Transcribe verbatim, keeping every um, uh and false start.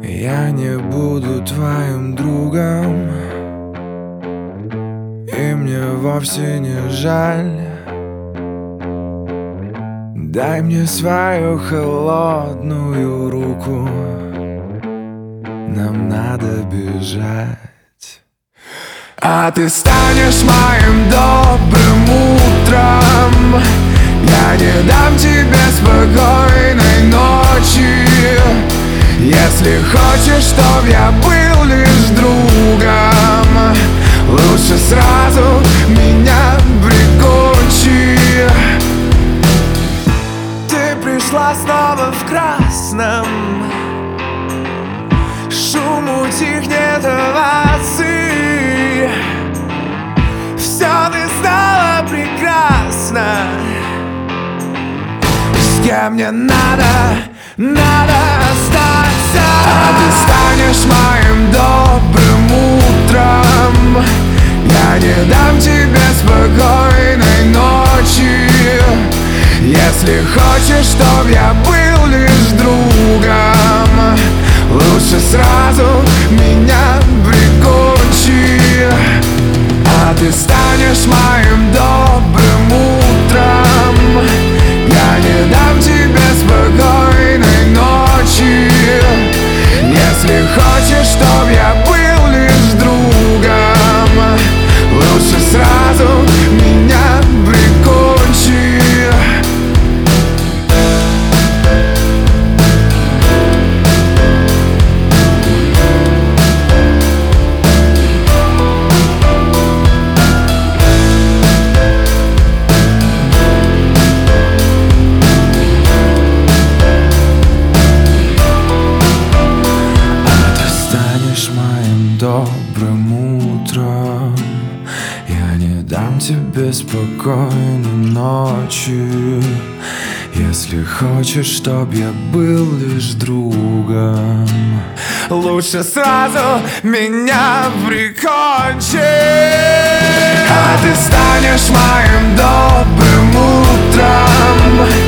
Я не буду твоим другом, и мне вовсе не жаль. Дай мне свою холодную руку, нам надо бежать. А ты станешь моим добрым утром. Я не дам тебе спокойной ночи. Если хочешь, чтоб я был лишь другом, лучше сразу меня прикончи. Ты пришла снова в красном, шум утихнет овации. Все, ты стала прекрасна. С кем мне надо, надо остаться. А ты станешь моим добрым утром. Я не дам тебе спокойной ночи. Если хочешь, чтоб я был лишь другом, лучше сразу меня прикончи. А ты станешь моим добрым утром. Я не дам тебе спокойной ночи. Если хочешь, чтоб я был лишь другом, лучше сразу меня прикончи. Добрым утром. Я не дам тебе спокойной ночи. Если хочешь, чтоб я был лишь другом, лучше сразу меня прикончи. А ты станешь моим добрым утром.